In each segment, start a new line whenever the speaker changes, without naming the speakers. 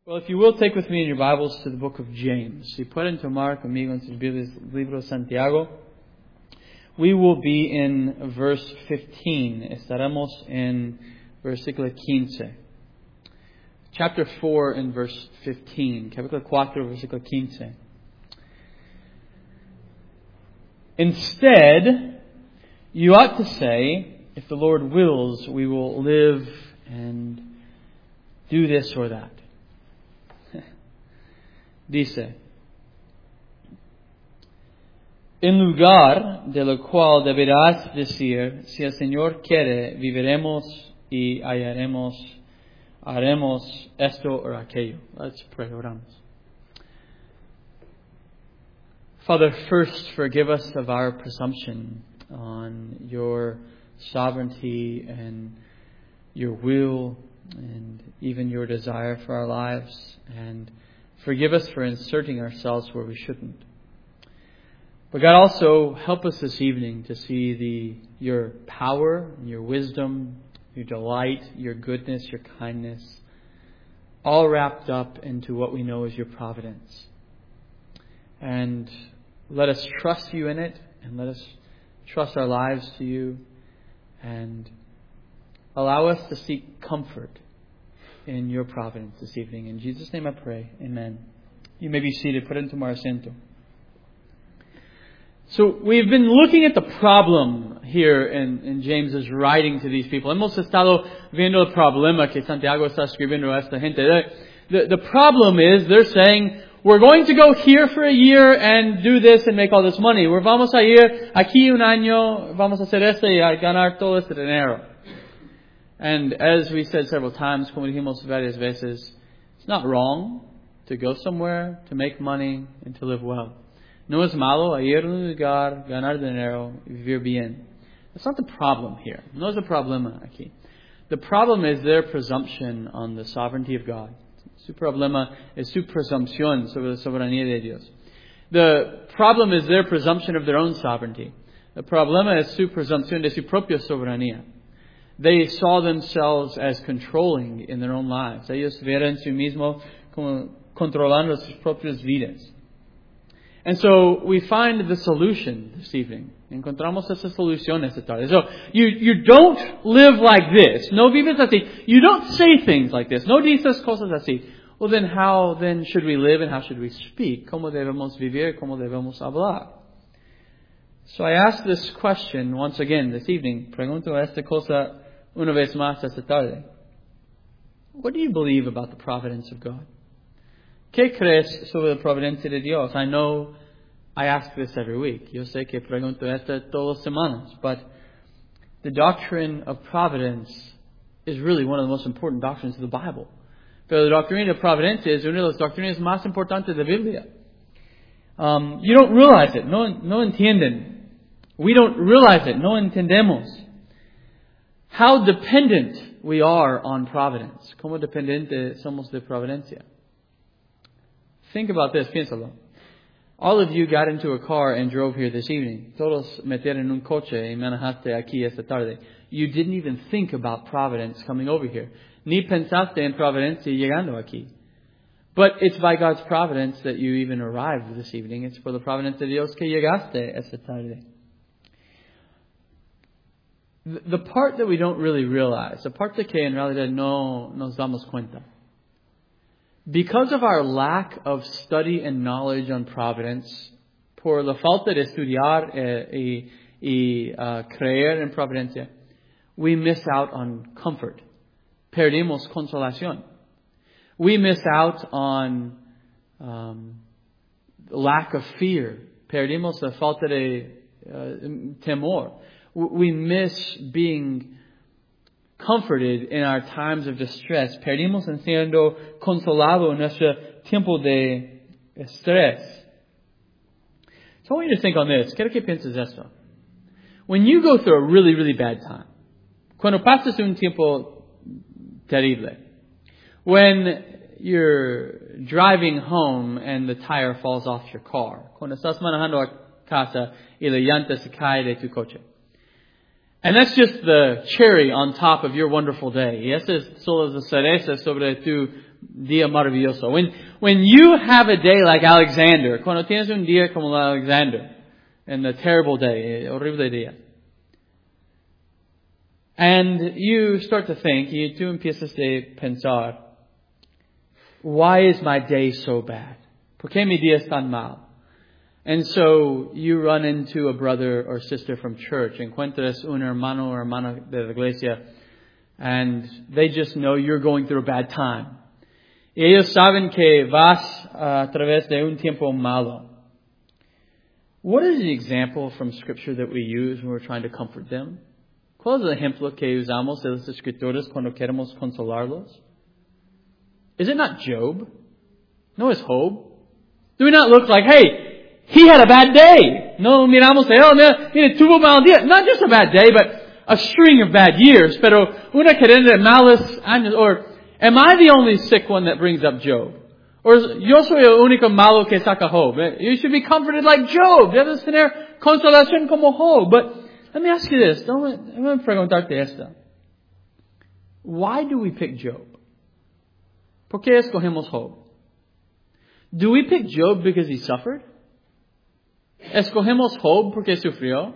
Well, if you will take with me in your Bibles to the book of James. Si pueden tomar conmigo en sus Biblias el libro de Santiago. We will be in verse 15. Estaremos en versículo 15. Chapter 4 and verse 15. Capítulo 4, versículo 15. Instead, you ought to say, if the Lord wills, we will live and do this or that. Dice, en lugar de lo cual deberás decir, si el Señor quiere, viviremos y haremos esto o aquello. Let's pray, oramos. Father, first forgive us of our presumption on your sovereignty and your will and even your desire for our lives, and forgive us for inserting ourselves where we shouldn't. But God, also help us this evening to see your power, your wisdom, your delight, your goodness, your kindness, all wrapped up into what we know as your providence. And let us trust you in it, and let us trust our lives to you, and allow us to seek comfort in your providence this evening. In Jesus' name I pray. Amen. You may be seated. Put it into asiento. So we've been looking at the problem here in James's writing to these people. Hemos estado viendo el problema que Santiago está escribiendo a esta gente. The problem is they're saying, we're going to go here for a year and do this and make all this money. We're vamos a ir aquí un año, vamos a hacer esto y a ganar todo este dinero. And as we said several times, como dijimos varias veces, it's not wrong to go somewhere, to make money, and to live well. No es malo ir a un lugar, ganar dinero, y vivir bien. That's not the problem here. No es el problema aquí. The problem is their presumption on the sovereignty of God. Su problema es su presumpción sobre la soberanía de Dios. The problem is their presumption of their own sovereignty. The problema es su presumpción de su propia soberanía. They saw themselves as controlling in their own lives. Ellos vieron sí mismo como controlando sus propias vidas. And so we find the solution this evening. Encontramos esa solución esta tarde. So you don't live like this. No vives así. You don't say things like this. No dices cosas así. Well, then how then should we live and how should we speak? ¿Cómo debemos vivir? ¿Cómo debemos hablar? So I ask this question once again this evening. Pregunto esta cosa una vez más esta tarde. What do you believe about the providence of God? ¿Qué crees sobre la providencia de Dios? I know I ask this every week. Yo sé que pregunto esto todas las semanas. But the doctrine of providence is really one of the most important doctrines of the Bible. Pero la doctrina de providencia es una de las doctrinas más importantes de la Biblia. You don't realize it. No entienden. We don't realize it. No entendemos. How dependent we are on providence. Cómo dependientes somos de providencia. Think about this, piénsalo. All of you got into a car and drove here this evening. Todos metieron en un coche y manejaste aquí esta tarde. You didn't even think about providence coming over here. Ni pensaste en providencia llegando aquí. But it's by God's providence that you even arrived this evening. It's por la providencia de Dios que llegaste esta tarde. The part that we don't really realize, the part que en realidad no nos damos cuenta. Because of our lack of study and knowledge on providence, por la falta de estudiar y creer en providencia, we miss out on comfort. Perdimos consolación. We miss out on lack of fear. Perdimos la falta de temor. We miss being comforted in our times of distress. Perdimos en siendo consolado en nuestro tiempo de estrés. So I want you to think on this. Quiero que pienses esto. When you go through a really, really bad time, cuando pasas un tiempo terrible, when you're driving home and the tire falls off your car, cuando estás manejando a casa y la llanta se cae de tu coche. And that's just the cherry on top of your wonderful day. Y esa es solo la cereza sobre tu día maravilloso. When you have a day like Alexander, cuando tienes un día como Alexander, and the terrible day, horrible día, and you start to think, y tú empiezas a pensar, why is my day so bad? ¿Por qué mi día es tan mal? And so you run into a brother or sister from church, encuentras un hermano or hermana de la iglesia, and they just know you're going through a bad time. Y ellos saben que vas a través de un tiempo malo. What is the example from Scripture that we use when we're trying to comfort them? ¿Cuál es el ejemplo que usamos de los escritores cuando queremos consolarlos? Is it not Job? No, it's Job. Do we not look like, hey, he had a bad day? No, miramos a él, mira, tuvo mal día. Not just a bad day, but a string of bad years. Pero una cadena de malos años. Or, am I the only sick one that brings up Job? Or, yo soy el único malo que saca Job? You should be comforted like Job. Debes tener consolación como Job. But let me ask you this. Déjame preguntarte esta. Why do we pick Job? ¿Por qué escogemos Job? Do we pick Job because he suffered? ¿Escogemos Job porque sufrió?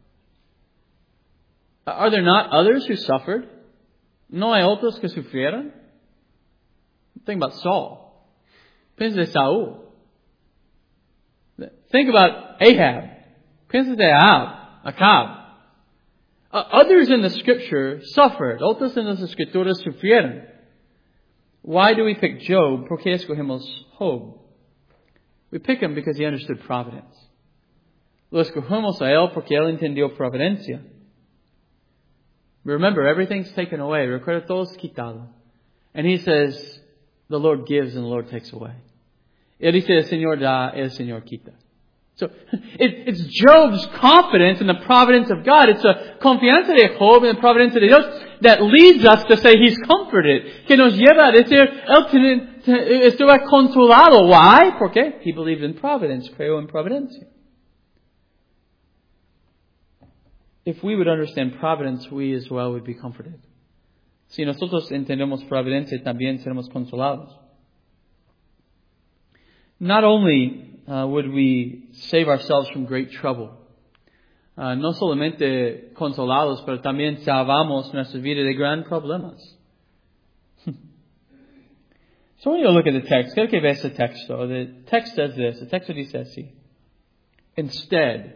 Are there not others who suffered? ¿No hay otros que sufrieron? Think about Saul. Piensa de Saúl. Think about Ahab. Piensa de Acab. Others in the Scripture suffered. Otros en las Escrituras sufrieron. Why do we pick Job? ¿Por qué escogemos Job? We pick him because he understood providence. Lo escogemos a él porque él entendió providencia. Remember, everything's taken away. Recuerda, todo es quitado. And he says, the Lord gives and the Lord takes away. Él dice, el Señor da, el Señor quita. So, it's Job's confidence in the providence of God. It's a confianza de Job en la providencia de Dios that leads us to say he's comforted. Que nos lleva a decir, él estuvo consolado. Why? Porque he believed in providence, creyó en providencia. If we would understand providence, we as well would be comforted. Si nosotros entendemos providencia, también seremos consolados. Not only would we save ourselves from great trouble, no solamente consolados, pero también salvamos nuestra vida de gran problemas. So when you look at the text, quiero que veas el texto. The text says this. The text dice así. Instead.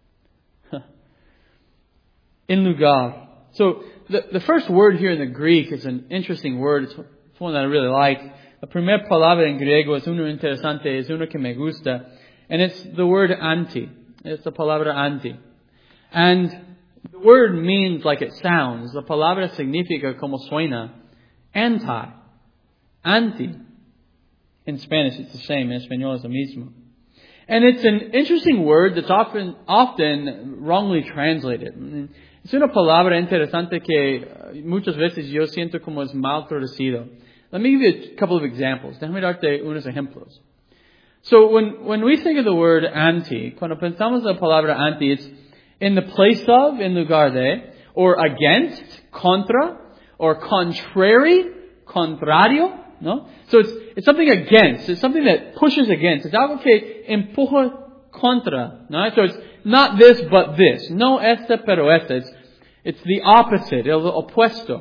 En lugar. So the first word here in the Greek is an interesting word. It's one that I really like. La primera palabra en griego es uno interesante, es uno que me gusta. And it's the word anti. It's the palabra anti. And the word means like it sounds. La palabra significa como suena. Anti. Anti. In Spanish it's the same. En español es lo mismo. And it's an interesting word that's often wrongly translated. Es una palabra interesante que muchas veces yo siento como es mal traducido. Let me give you a couple of examples. Déjame darte unos ejemplos. So when we think of the word anti, cuando pensamos en la palabra anti, it's in the place of, en lugar de, or against, contra, or contrary, contrario, no? So it's something against. It's something that pushes against. It's algo que empuja contra, no? So it's not this, but this. No esta, pero esta. It's the opposite, el opuesto.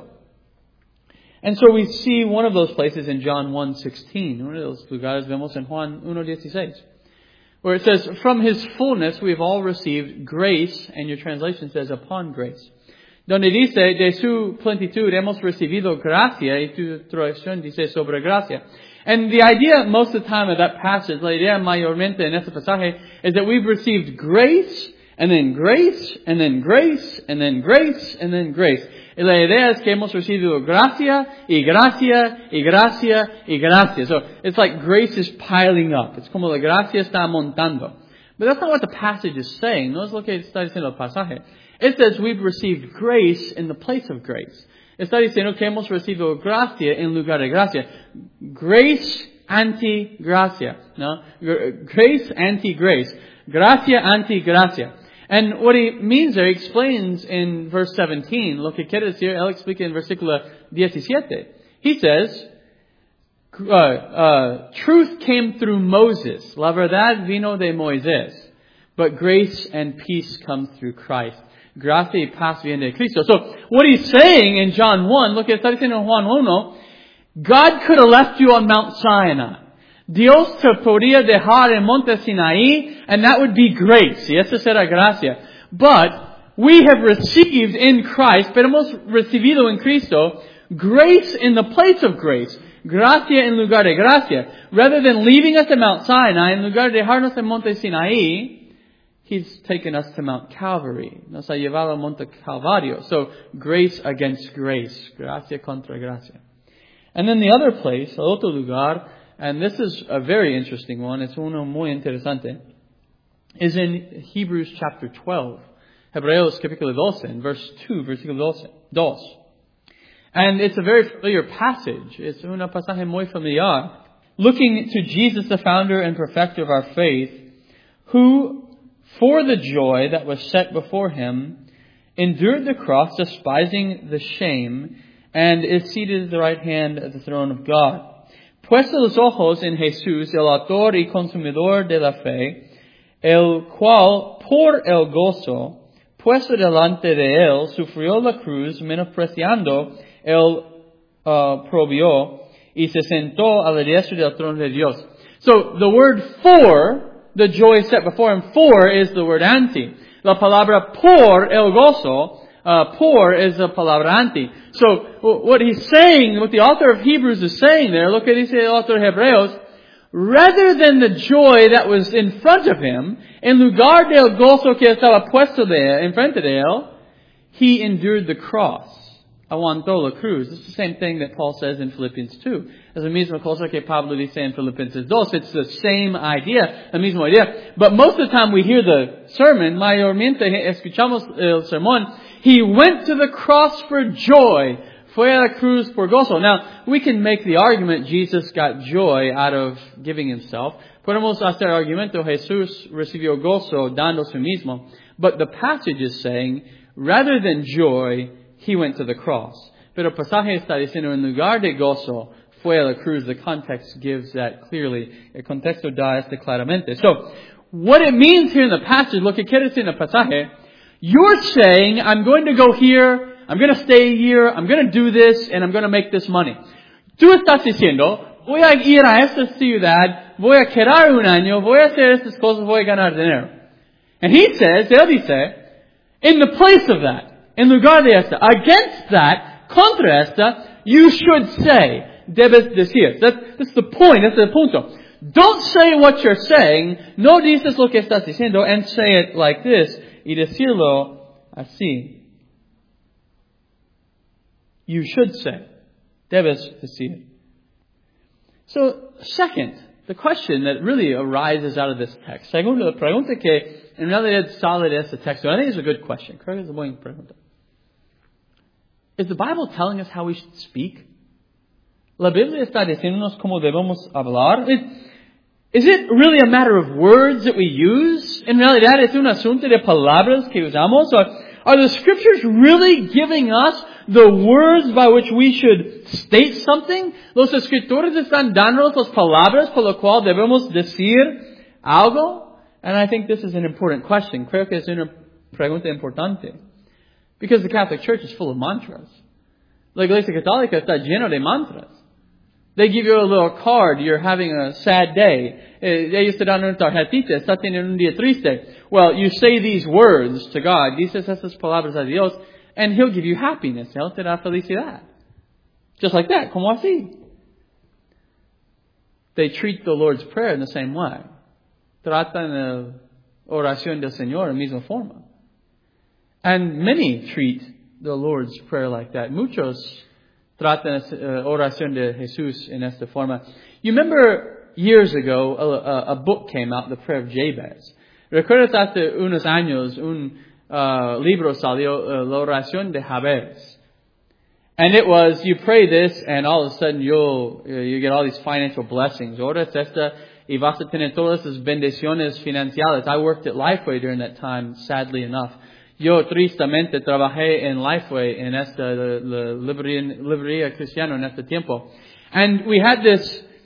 And so we see one of those places in John 1:16. Uno de los lugares vemos en Juan 1:16. Where it says, from His fullness we have all received grace, and your translation says, upon grace. Donde dice, de su plenitud hemos recibido gracia, y tu traducción dice, sobre gracia. And the idea most of the time of that passage, la idea mayormente en este pasaje, is that we've received grace, and then grace, and then grace, and then grace, and then grace. Y la idea es que hemos recibido gracia, y gracia, y gracia, y gracia. So it's like grace is piling up. It's como la gracia está montando. But that's not what the passage is saying. No es lo que está diciendo el pasaje. It says we've received grace in the place of grace. Está diciendo que hemos recibido gracia en lugar de gracia. Grace anti-gracia. No? Grace anti-grace. Gracia anti-gracia. And what he means there, he explains in verse 17. Lo que quiere decir, él explica en versículo 17. He says, truth came through Moses. La verdad vino de Moisés. But grace and peace come through Christ. Gracia y paz viene de Cristo. So what he's saying in John 1, lo que está diciendo en Juan 1, God could have left you on Mount Sinai. Dios te podría dejar en Monte Sinaí, and that would be grace. Y eso será gracia. But we have received in Christ, pero hemos recibido en Cristo, grace in the place of grace. Gracia en lugar de gracia. Rather than leaving us at Mount Sinai, en lugar de dejarnos en Monte Sinaí, He's taken us to Mount Calvary. Nos ha llevado a Monte Calvario. So, grace against grace. Gracia contra gracia. And then the other place, el otro lugar, and this is a very interesting one, es uno muy interesante, is in Hebrews chapter 12. Hebreos capítulo 12, in verse 2, versículo 2. And it's a very familiar passage. It's un pasaje muy familiar. Looking to Jesus, the founder and perfecter of our faith, who, for the joy that was set before him, endured the cross, despising the shame, and is seated at the right hand of the throne of God. Puesto los ojos en Jesús, el autor y consumidor de la fe, el cual, por el gozo puesto delante de él, sufrió la cruz, menospreciando el propio, y se sentó a la diestra del trono de Dios. So, the word for, the joy set before him, for is the word anti. La palabra por el gozo, por is the palabra anti. So, what he's saying, what the author of Hebrews is saying there, look at dice el author de Hebreos, rather than the joy that was in front of him, en lugar del gozo que estaba puesto en frente de él, he endured the cross. Aguantó la cruz. It's the same thing that Paul says in Philippians 2. Es la misma cosa que Pablo dice en Filipenses 2. It's the same idea, la misma idea. But most of the time we hear the sermon, mayormente escuchamos el sermón, he went to the cross for joy. Fue a la cruz por gozo. Now, we can make the argument Jesus got joy out of giving himself. Podemos hacer argumento Jesús recibió gozo dando su mismo. But the passage is saying, rather than joy, he went to the cross. Pero el pasaje está diciendo, en lugar de gozo, fue a la cruz. The context gives that clearly. El contexto da esto claramente. So, what it means here in the passage, lo que quiere decir en el pasaje, you're saying, I'm going to go here, I'm going to stay here, I'm going to do this, and I'm going to make this money. Tú estás diciendo, voy a ir a esta ciudad, voy a quedar un año, voy a hacer estas cosas, voy a ganar dinero. And he says, él dice, in the place of that, en lugar de esta, against that, contra esta, you should say, debes decir. That's the point, that's the punto. Don't say what you're saying, no dices lo que estás diciendo, and say it like this, y decirlo así. You should say, debes decir. So, second, the question that really arises out of this text. Segundo, la pregunta que en realidad sale de este texto, I think it's a good question. Creo que es una buena pregunta. Is the Bible telling us how we should speak? La Biblia está diciéndonos cómo debemos hablar. Is it really a matter of words that we use? En realidad es un asunto de palabras que usamos. Are the scriptures really giving us the words by which we should state something? Los escritores están dándonos las palabras por lo cual debemos decir algo? And I think this is an important question. Creo que es una pregunta importante. Because the Catholic Church is full of mantras. La Iglesia Católica está llena de mantras. They give you a little card, you're having a sad day. Ellos te dan una tarjetita, estás teniendo un día triste. Well, you say these words to God, dices estas palabras a Dios, and He'll give you happiness. Él te da felicidad. Just like that, como así. They treat the Lord's Prayer in the same way. Tratan la oración del Señor en la misma forma. And many treat the Lord's Prayer like that. Muchos tratan oración de Jesús en esta forma. You remember years ago, a book came out, The Prayer of Jabez. ¿Recuerdas hace unos años un libro salió, La Oración de Jabez? And it was, you pray this and all of a sudden you get all these financial blessings. Oras esta y vas a tener todas esas bendiciones financieras. I worked at Lifeway during that time, sadly enough. Yo tristemente trabajé en Lifeway, en esta la librería cristiana en este tiempo. And we had this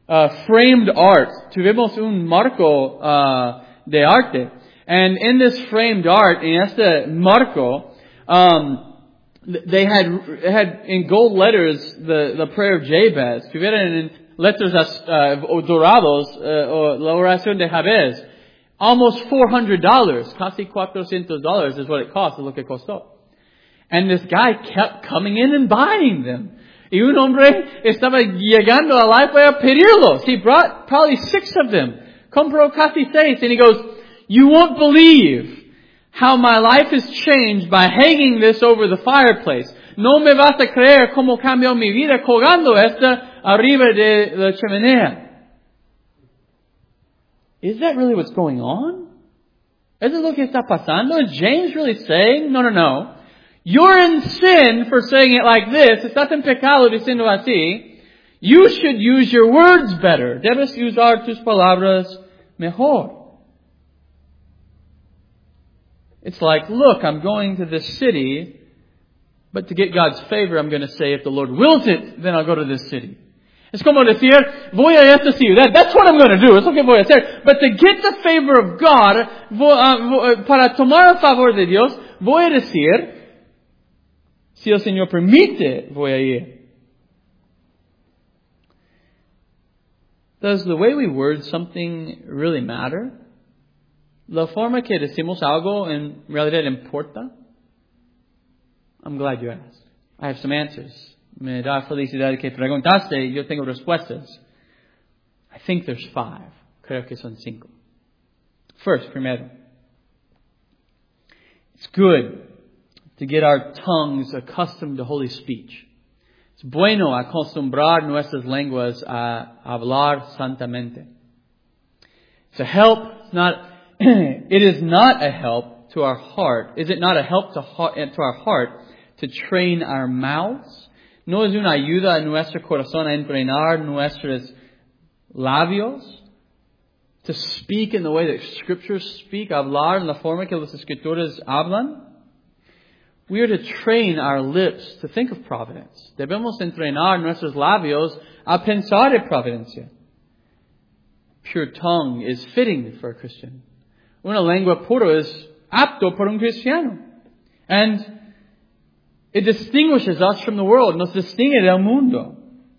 framed art. Tuvimos un marco de arte. And in this framed art, en este marco, they had in gold letters the prayer of Jabez. Tuvieron en letras dorados la oración de Jabez. Almost $400, casi $400 is what it cost, es lo que costó. And this guy kept coming in and buying them. Y un hombre estaba llegando a la para pedirlos. He brought probably 6 of them. Compró casi 6. And he goes, you won't believe how my life is changed by hanging this over the fireplace. No me vas a creer cómo cambió mi vida colgando esta arriba de la chimenea. Is that really what's going on? ¿Es lo que está pasando? Is James really saying, no. You're in sin for saying it like this. Estás en pecado diciendo así. You should use your words better. Debes usar tus palabras mejor. It's like, look, I'm going to this city, but to get God's favor, I'm going to say, if the Lord wills it, then I'll go to this city. Es como decir, voy a esta ciudad. That's what I'm going to do. Es lo que voy a hacer. But to get the favor of God, para tomar el favor de Dios, voy a decir, si el Señor permite, voy a ir. Does the way we word something really matter? La forma que decimos algo en realidad importa? I'm glad you asked. I have some answers. Me da felicidad que preguntaste. Yo tengo respuestas. I think there's 5. Creo que son 5. First, primero, it's good to get our tongues accustomed to holy speech. Es bueno acostumbrar nuestras lenguas a hablar santamente. It's a help. It is not a help to our heart. Is it not a help to our heart to train our mouths? ¿No es una ayuda a nuestro corazón a entrenar nuestros labios? To speak in the way that Scriptures speak, hablar en la forma que los Escritores hablan? We are to train our lips to think of providence. Debemos entrenar nuestros labios a pensar en providencia. Pure tongue is fitting for a Christian. Una lengua pura es apto por un cristiano. And it distinguishes us from the world. Nos distingue del mundo.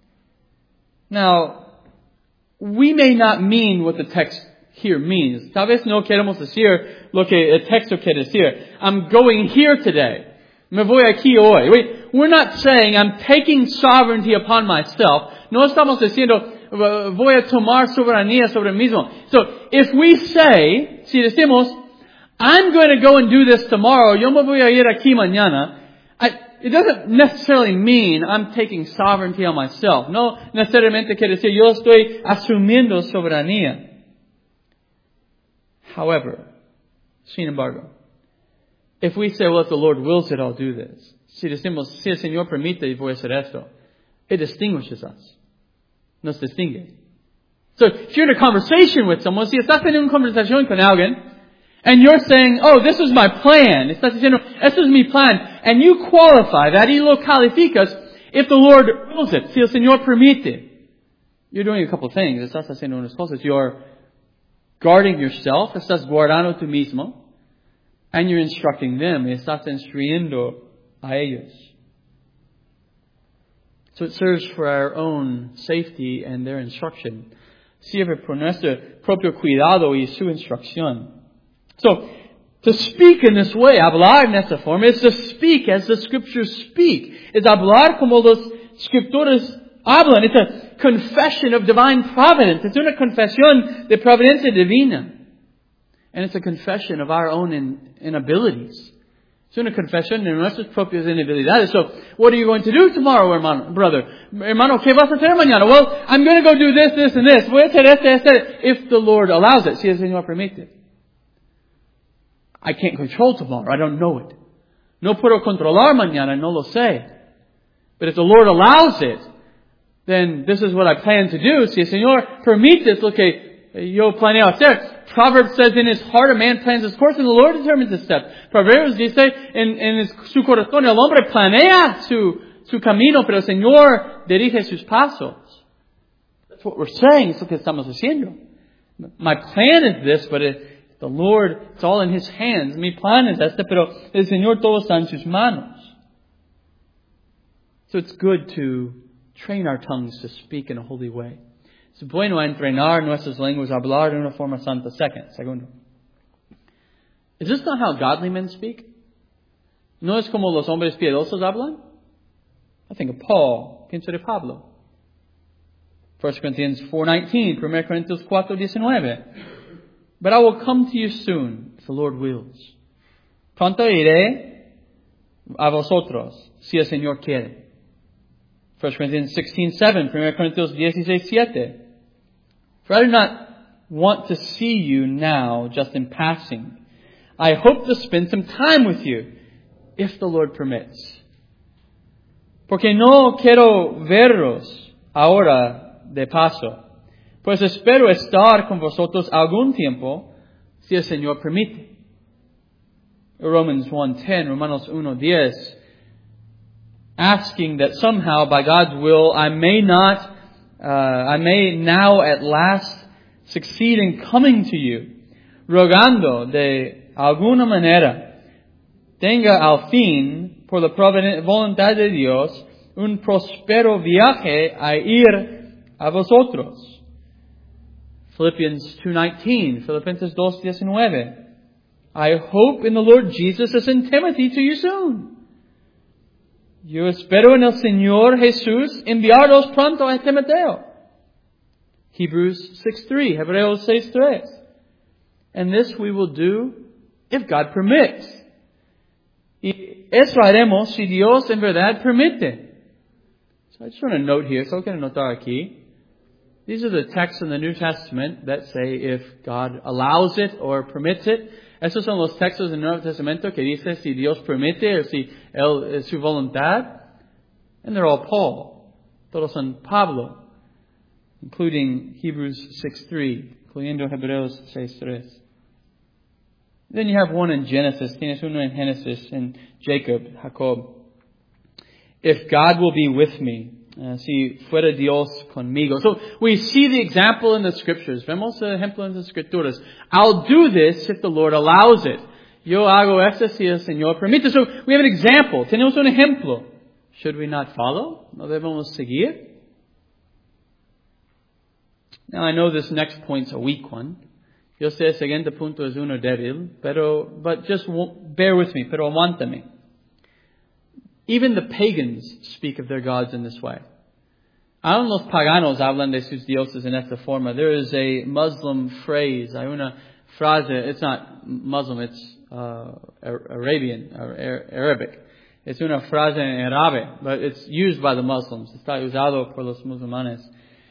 Now, we may not mean what the text here means. Tal vez no queremos decir lo que el texto quiere decir. I'm going here today. Me voy aquí hoy. We're not saying I'm taking sovereignty upon myself. No estamos diciendo voy a tomar soberanía sobre mí mismo. So, if we say, si decimos, I'm going to go and do this tomorrow, yo me voy a ir aquí mañana, it doesn't necessarily mean I'm taking sovereignty on myself. No necesariamente quiere decir yo estoy asumiendo soberanía. However, sin embargo, if we say, well, if the Lord wills it, I'll do this. Si decimos, si el Señor permite, voy a hacer esto. It distinguishes us. Nos distingue. So, if you're in a conversation with someone, si estás en una conversación con alguien, and you're saying, oh, this is my plan. Estás diciendo, este es mi plan. And you qualify that, y lo calificas, if the Lord wills it, si el Señor permite. You're doing a couple of things. Estás haciendo unas cosas. You're guarding yourself. Estás guardando tú mismo. And you're instructing them. Estás instruyendo a ellos. So it serves for our own safety and their instruction. Sirve por nuestro propio cuidado y su instrucción. So, to speak in this way, hablar en esta forma, is to speak as the Scriptures speak. Es hablar como los Escritores hablan. It's a confession of divine providence. It's una confesión de providencia divina. And it's a confession of our own inabilities. Es una confesión de nuestras propias inabilidades. So, what are you going to do tomorrow, hermano, brother? Hermano, ¿qué vas a hacer mañana? Well, I'm going to go do this, this, and this. Voy a hacer este, if the Lord allows it. Si el Señor permite. I can't control tomorrow. I don't know it. No puedo controlar mañana. No lo sé. But if the Lord allows it, then this is what I plan to do. Si el Señor permite, es lo que yo planeo hacer. Proverbs says in his heart a man plans his course and the Lord determines his steps. Proverbs dice en su corazón el hombre planea su camino, pero el Señor dirige sus pasos. That's what we're saying. Es lo que estamos diciendo. My plan is this, but the Lord, it's all in His hands. Mi plan es este, pero el Señor todo está en sus manos. So it's good to train our tongues to speak in a holy way. Es bueno entrenar nuestras lenguas a hablar de una forma santa. Segundo. Is this not how godly men speak? ¿No es como los hombres piadosos hablan? I think of Paul. Pienso de Pablo. 1 Corinthians 4:19, 1 Corintios 4:19. But I will come to you soon, if the Lord wills. Pronto iré a vosotros, si el Señor quiere. 1 Corinthians 16:7, 1 Corintios 16:7. For I do not want to see you now, just in passing. I hope to spend some time with you, if the Lord permits. Porque no quiero veros ahora de paso, pues espero estar con vosotros algún tiempo, si el Señor permite. Romans 1:10, Romanos 1:10, asking that somehow, by God's will, I may now at last succeed in coming to you, rogando de alguna manera tenga al fin, por la voluntad de Dios, un próspero viaje a ir a vosotros. Philippians 2:19, Filipenses 2:19. I hope in the Lord Jesus to send Timothy to you soon. Yo espero en el Señor Jesús enviaros pronto a Timoteo. Hebrews 6:3, Hebreos 6:3. And this we will do if God permits. Y eso haremos si Dios en verdad permite. So I just want to note here, solo quiero notar aquí. These are the texts in the New Testament that say if God allows it or permits it. Esos son los textos del Nuevo Testamento que dice si Dios permite o si es su voluntad. And they're all Paul. Todos son Pablo. Including Hebrews 6:3. Incluyendo Hebreos 6:3. Then you have one in Genesis. Tienes uno en Genesis in Jacob. If God will be with me. Si fuera Dios conmigo. So we see the example in the Scriptures. Vemos el ejemplo en las Escrituras. I'll do this if the Lord allows it. Yo hago esto si el Señor permite. So we have an example. Tenemos un ejemplo. Should we not follow? ¿No debemos seguir? Now I know this next point's a weak one. Yo sé el siguiente punto es uno débil, but just bear with me, pero aguántame. Even the pagans speak of their gods in this way. Aún los paganos hablan de sus dioses en esta forma. There is a Muslim phrase, hay una frase, it's not Muslim, it's Arabian, or Arabic. Es una frase en árabe, but it's used by the Muslims. Está usado por los musulmanes.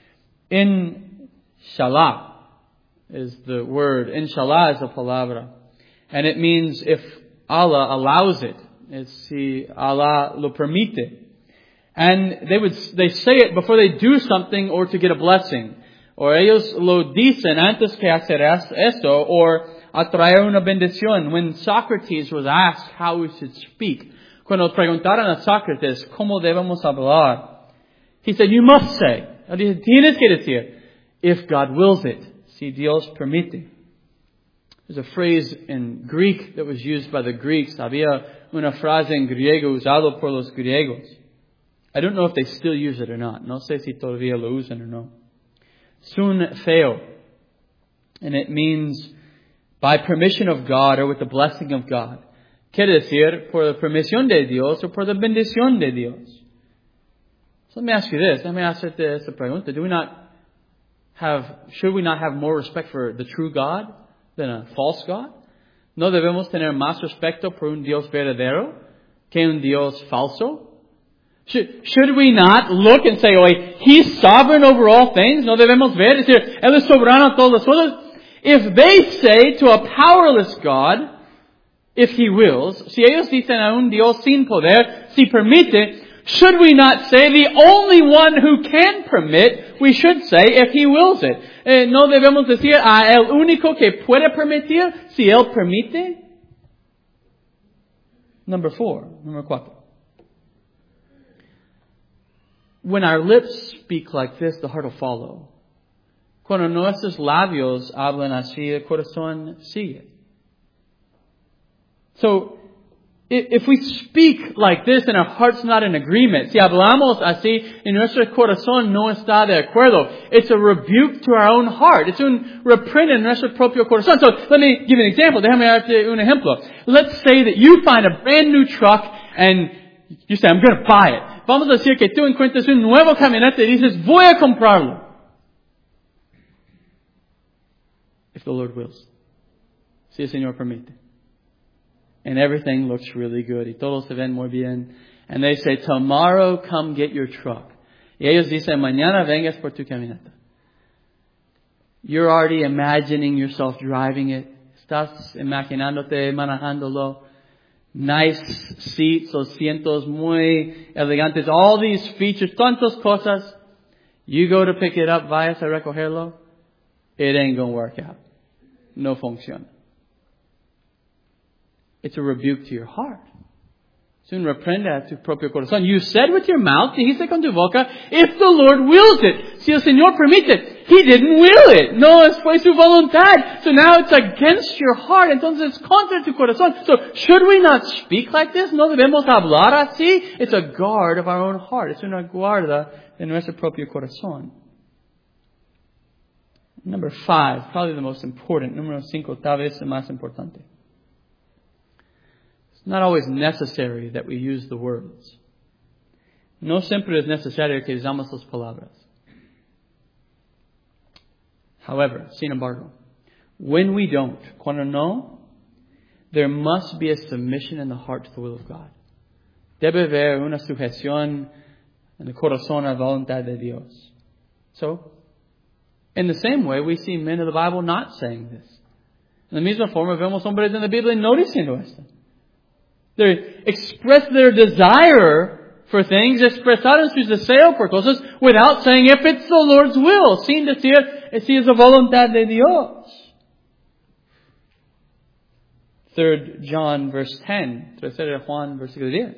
Inshallah is the word. Inshallah is a palabra. And it means if Allah allows it. It's si Allah lo permite. And they say it before they do something or to get a blessing. Or ellos lo dicen antes que hacer esto or atraer una bendición. When Socrates was asked how we should speak, cuando preguntaron a Sócrates cómo debemos hablar, he said, you must say, tienes que decir, if God wills it, si Dios permite. There's a phrase in Greek that was used by the Greeks. Había una frase en griego usado por los griegos. I don't know if they still use it or not. No sé si todavía lo usan or no. Sun feo. And it means by permission of God or with the blessing of God. Quiere decir por la permisión de Dios o por la bendición de Dios. So let me ask you this. Let me hacerte esta pregunta. Should we not have more respect for the true God than a false God? ¿No debemos tener más respeto por un Dios verdadero que un Dios falso? Should we not look and say, oye, He's sovereign over all things? ¿No debemos ver? Es decir, Él es soberano a todas las cosas. If they say to a powerless God, if He wills, si ellos dicen a un Dios sin poder, si permite, should we not say the only one who can permit, we should say if He wills it? ¿No debemos decir a el único que puede permitir si Él permite? Number 4. When our lips speak like this, the heart will follow. Cuando nuestros labios hablan así, el corazón sigue. So, if we speak like this and our heart's not in agreement, si hablamos así y nuestro corazón no está de acuerdo, it's a rebuke to our own heart. It's un reprint en nuestro propio corazón. So let me give you an example. Déjame darte un ejemplo. Let's say that you find a brand new truck and you say, I'm going to buy it. Vamos a decir que tú encuentras un nuevo camionete y dices, voy a comprarlo. If the Lord wills. Si el Señor permite. And everything looks really good. Y todos se ven muy bien. And they say, tomorrow come get your truck. Y ellos dicen, mañana vengas por tu camioneta. You're already imagining yourself driving it. Estás imaginándote manejándolo. Nice seats, asientos muy elegantes. All these features, tantas cosas. You go to pick it up, vayas a recogerlo. It ain't going to work out. No funciona. It's a rebuke to your heart. Es un reprende a tu propio corazón. You said with your mouth, dijiste con tu boca, if the Lord wills it. Si el Señor permite. He didn't will it. No, fue su voluntad. So now it's against your heart. Entonces it's contra tu corazón. So should we not speak like this? No debemos hablar así. It's a guard of our own heart. Es una guarda de nuestro propio corazón. Number 5, probably the most important. Número 5, tal vez el más importante. It's not always necessary that we use the words. No siempre es necesario que usamos las palabras. However, sin embargo, when we don't, cuando no, there must be a submission in the heart to the will of God. Debe haber una sujeción en el corazón a la voluntad de Dios. So, in the same way, we see men of the Bible not saying this. En la misma forma, vemos hombres en la Biblia no diciendo esto. They express their desire for things, expresaron sus deseos por cosas without saying if it's the Lord's will, sin decir si es la voluntad de Dios. 3 John verse 10, 3 Juan versículo 10.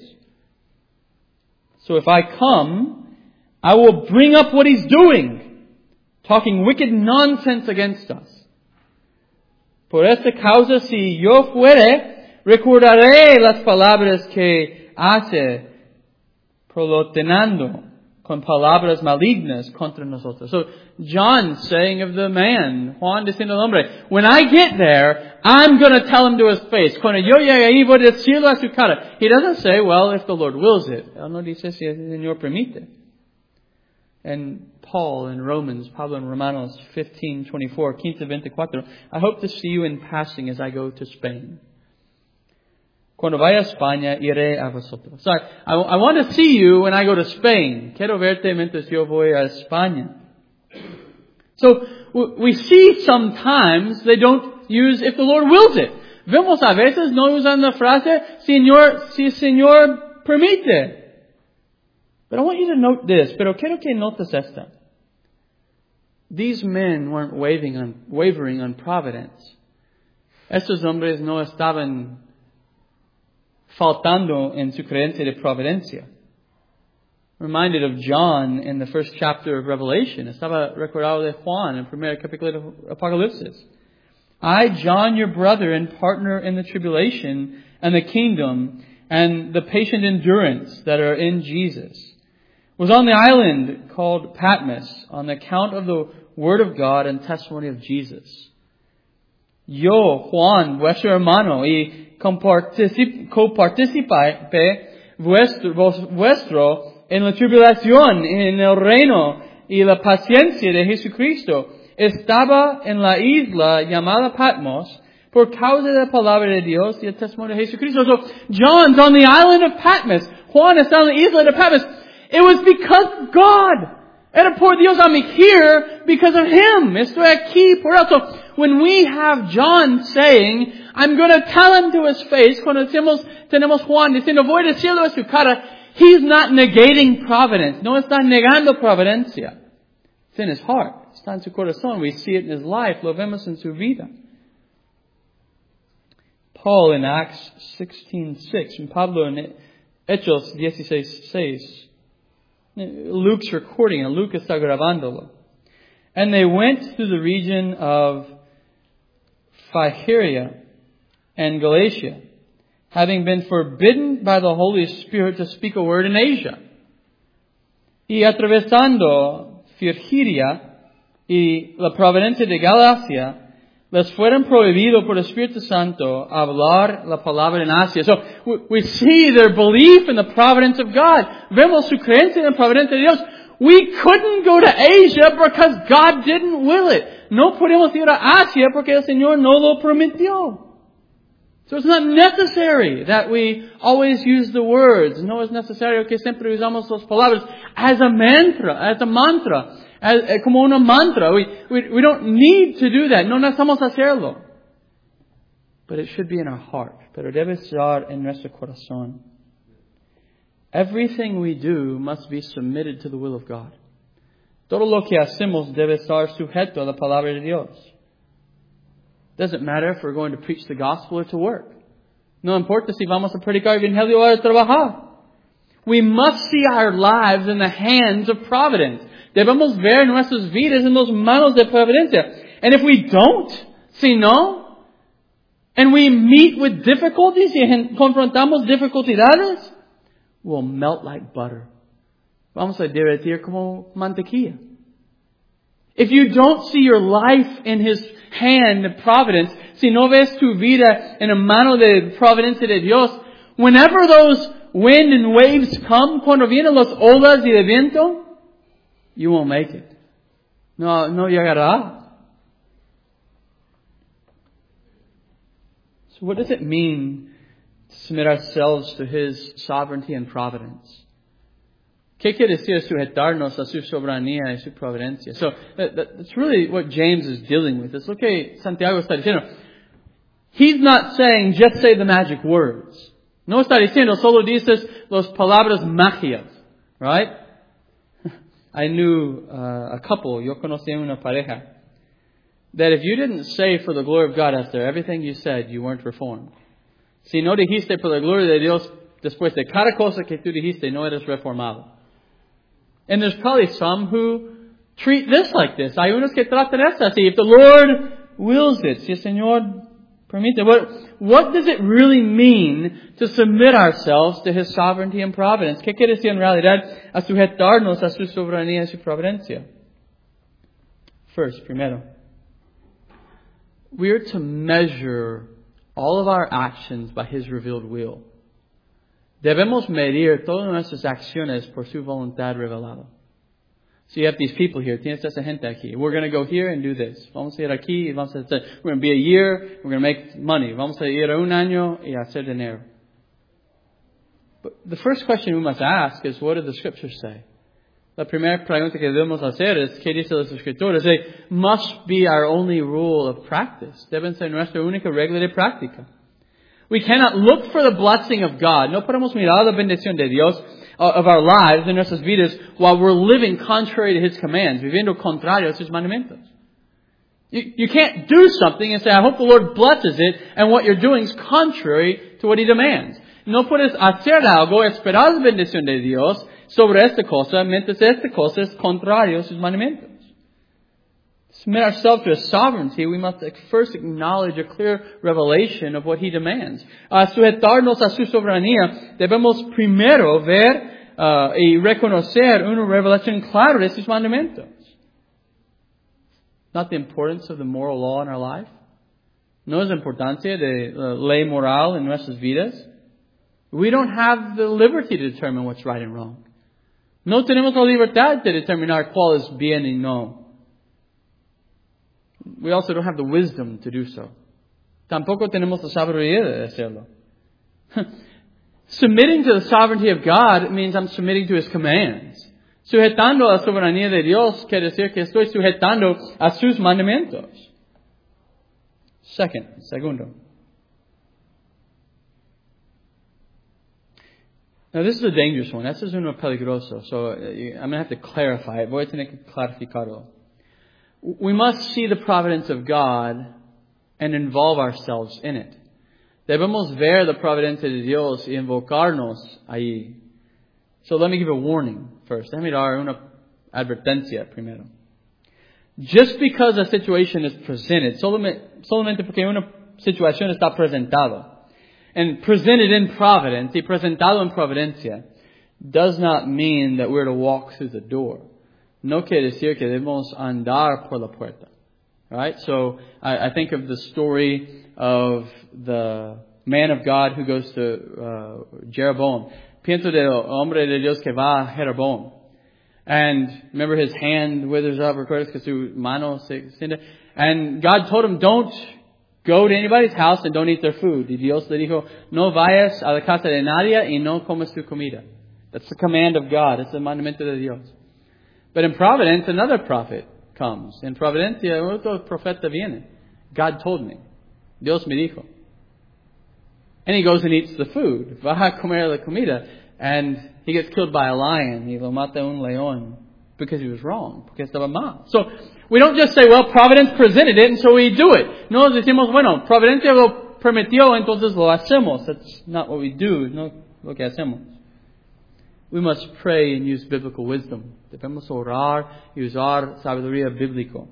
So if I come, I will bring up what he's doing, talking wicked nonsense against us. Por esta causa, si yo fuere, recordaré las palabras que hace, prolotenando con palabras malignas contra nosotros. So John saying of the man, Juan diciendo al hombre, when I get there, I'm going to tell him to his face. Cuando yo llegue ahí, voy a decirlo a su cara. He doesn't say, well, if the Lord wills it. Él no dice si el Señor permite. And Paul in Romans, Pablo in Romanos 15:24, 15:24, I hope to see you in passing as I go to Spain. Cuando vaya a España, iré a vosotros. So I want to see you when I go to Spain. Quiero verte mientras yo voy a España. So we see sometimes they don't use if the Lord wills it. Vemos a veces no usan la frase si el Señor permite. But I want you to note this. Pero quiero que notes esta. These men weren't wavering on providence. Estos hombres no estaban faltando en su creencia de providencia. Reminded of John in the first chapter of Revelation. Estaba recordado de Juan en el primer capítulo de Apocalipsis. I, John, your brother and partner in the tribulation and the kingdom and the patient endurance that are in Jesus, was on the island called Patmos on account of the word of God and testimony of Jesus. Yo, Juan, vuestro hermano, y coparticipe vuestro en la tribulación, en el reino y la paciencia de Jesucristo, estaba en la isla llamada Patmos por causa de la palabra de Dios y el testimonio de Jesucristo. So John's on the island of Patmos. Juan está en la isla de Patmos. It was because of God. Era por Dios. I'm here because of Him. Estoy aquí por Él. So when we have John saying, I'm going to tell him to his face, cuando tenemos Juan diciendo, voy a decirlo a su cara, he's not negating providence. No está negando providencia. It's in his heart. Está en su corazón. We see it in his life. Lo vemos en su vida. Paul in Acts 16:6, and Pablo in Hechos 16:6. Luke's recording, and Luke está grabándolo. And they went through the region of Phrygia and Galatia, having been forbidden by the Holy Spirit to speak a word in Asia. Y atravesando Phrygia y la provincia de Galacia, les fueron prohibido por el Espíritu Santo hablar la palabra en Asia. So we see their belief in the providence of God. Vemos su creencia en la providencia de Dios. We couldn't go to Asia because God didn't will it. No podemos ir a Asia porque el Señor no lo permitió. So it's not necessary that we always use the words. No es necesario que siempre usamos las palabras as a mantra, como una mantra. We don't need to do that. No necesitamos hacerlo. But it should be in our heart. Pero debe estar en nuestro corazón. Everything we do must be submitted to the will of God. Todo lo que hacemos debe estar sujeto a la palabra de Dios. Doesn't matter if we're going to preach the gospel or to work. No importa si vamos a predicar el evangelio o a trabajar. We must see our lives in the hands of providence. Debemos ver nuestras vidas en las manos de providencia. And if we don't, si no, and we meet with difficulties y confrontamos dificultades, we'll melt like butter. Vamos a derretir como mantequilla. If you don't see your life in His hand of providence, si no ves tu vida en la mano de providencia de Dios, whenever those wind and waves come, cuando vienen las olas y el viento, you won't make it. No llegará. So what does it mean to submit ourselves to His sovereignty and providence? ¿Qué quiere decir sujetarnos a su soberanía y su providencia? So that's really what James is dealing with. It's lo que Santiago está diciendo. He's not saying just say the magic words. No está diciendo solo dices las palabras magias, right? I knew a couple, yo conocí una pareja, that if you didn't say for the glory of God after everything you said, you weren't reformed. Si no dijiste por la gloria de Dios después de cada cosa que tú dijiste, no eres reformado. And there's probably some who treat this like this. Hay unos que tratan esto así. If the Lord wills it, si el Señor permite. What does it really mean to submit ourselves to His sovereignty and providence? ¿Qué quiere decir en realidad a sujetarnos a su soberanía y su providencia? First, primero, we are to measure all of our actions by His revealed will. Debemos medir todas nuestras acciones por su voluntad revelada. So you have these people here. Tienes esa gente aquí. We're going to go here and do this. Vamos a ir aquí y vamos a hacer. We're going to be a year. We're going to make money. Vamos a ir a un año y hacer dinero. But the first question we must ask is, what do the Scriptures say? La primera pregunta que debemos hacer es, ¿qué dice las Escrituras? They must be our only rule of practice. Deben ser nuestra única regla de práctica. We cannot look for the blessing of God. No podemos mirar la bendición de Dios of our lives, de nuestras vidas, while we're living contrary to His commands, viviendo contrario a sus mandamientos. You can't do something and say, I hope the Lord blesses it, and what you're doing is contrary to what He demands. No puedes hacer algo, esperar la bendición de Dios sobre esta cosa, mientras esta cosa es contrario a sus mandamientos. Submit ourselves to His sovereignty, we must first acknowledge a clear revelation of what He demands. Sujetarnos a su soberanía, debemos primero ver y reconocer una revelación clara de sus mandamientos. Not the importance of the moral law in our life. No es la importancia de la ley moral en nuestras vidas. We don't have the liberty to determine what's right and wrong. No tenemos la libertad de determinar cuál es bien y no. We also don't have the wisdom to do so. Tampoco tenemos la sabiduría de hacerlo. Submitting to the sovereignty of God means I'm submitting to His commands. Sujetando a la soberanía de Dios quiere decir que estoy sujetando a sus mandamientos. Segundo. Now this is a dangerous one. This is uno peligroso. So I'm going to have to clarify it. Voy a tener que clarificarlo. We must see the providence of God and involve ourselves in it. Debemos ver la providencia de Dios y invocarnos ahí. So let me give a warning first. Déjame dar una advertencia primero. just because a situation is presented, solamente porque una situación está presentado, and presented in providence, y presentado en providencia, does not mean that we're to walk through the door. No quiere decir que debemos andar por la puerta. Right? So I think of the story of the man of God who goes to Jeroboam. Pienso del hombre de Dios que va a Jeroboam. And remember his hand withers up, recuerdas que su mano se extiende. And God told him, don't go to anybody's house and don't eat their food. Y Dios le dijo, no vayas a la casa de nadie y no comas tu comida. That's the command of God. It's the mandamiento de Dios. But in Providence, another prophet comes. In Providencia, otro profeta viene. God told me. Dios me dijo. And he goes and eats the food. Va a comer la comida. And he gets killed by a lion. Y lo mata un león. Because he was wrong. Porque estaba mal. So, we don't just say, well, Providence presented it, and so we do it. No decimos, bueno, Providencia lo permitió, entonces lo hacemos. That's not what we do. No lo que hacemos. We must pray and use biblical wisdom. Debemos orar y usar sabiduría bíblico.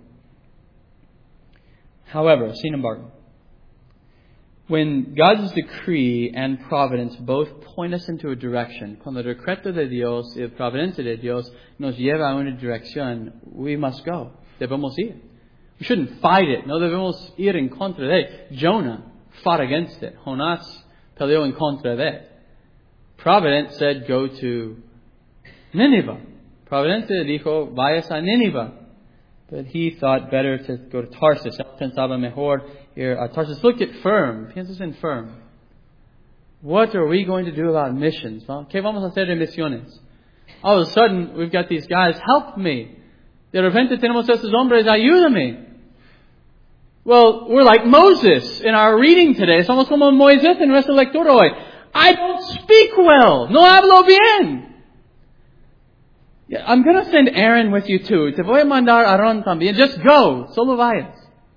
However, sin embargo, when God's decree and providence both point us into a direction, cuando el decreto de Dios y el providencia de Dios nos lleva a una dirección, we must go. Debemos ir. We shouldn't fight it. No debemos ir en contra de él. Jonah fought against it. Jonás peleó en contra de él. Providence said, go to Nineveh. Providencia dijo, vayas a Nineveh. But he thought better to go to Tarsus. Pensaba mejor ir a Tarsus. Look at firm. Piensas en firm. What are we going to do about missions? ¿No? ¿Qué vamos a hacer de misiones? All of a sudden, we've got these guys, help me. De repente tenemos estos hombres, ayúdame. Well, we're like Moses in our reading today. Somos como Moisés en nuestra lectura hoy. I don't speak well. No hablo bien. Yeah, I'm going to send Aaron with you too. Te voy a mandar a Aaron también. Just go. Solo vayas.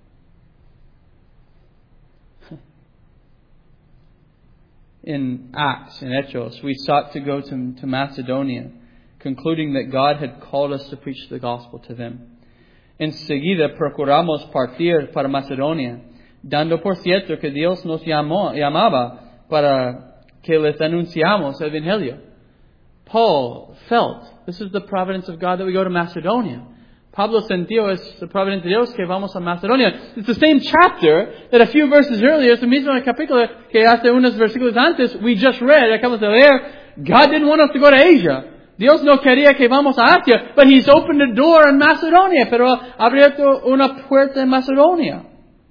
In Acts, in Hechos, we sought to go to Macedonia, concluding that God had called us to preach the gospel to them. Enseguida procuramos partir para Macedonia, dando por cierto que Dios nos llamaba para que les anunciamos el Evangelio. Paul felt, this is the providence of God that we go to Macedonia. Pablo sintió, es la providencia de Dios que vamos a Macedonia. It's the same chapter that a few verses earlier, es el mismo capítulo que hace unos versículos antes, we just read, acabamos de leer, God didn't want us to go to Asia. Dios no quería que vamos a Asia, but He's opened a door in Macedonia, pero ha abierto una puerta en Macedonia.